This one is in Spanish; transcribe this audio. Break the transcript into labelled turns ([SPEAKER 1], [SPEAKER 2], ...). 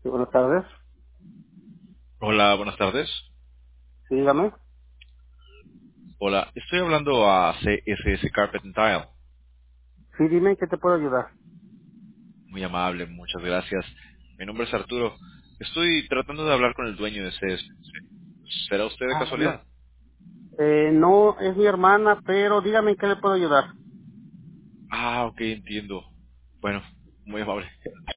[SPEAKER 1] Sí, buenas tardes.
[SPEAKER 2] Hola, buenas tardes.
[SPEAKER 1] Sí, dígame.
[SPEAKER 2] Hola, estoy hablando a CSS Carpet and Tile.
[SPEAKER 1] Sí, dime en qué te puedo ayudar.
[SPEAKER 2] Muy amable, muchas gracias. Mi nombre es Arturo. Estoy tratando de hablar con el dueño de CSS. ¿Será usted de
[SPEAKER 1] Ah, no.
[SPEAKER 2] casualidad?
[SPEAKER 1] No, es mi hermana, pero dígame en qué le puedo ayudar.
[SPEAKER 2] Ah, ok, entiendo. Bueno, muy amable.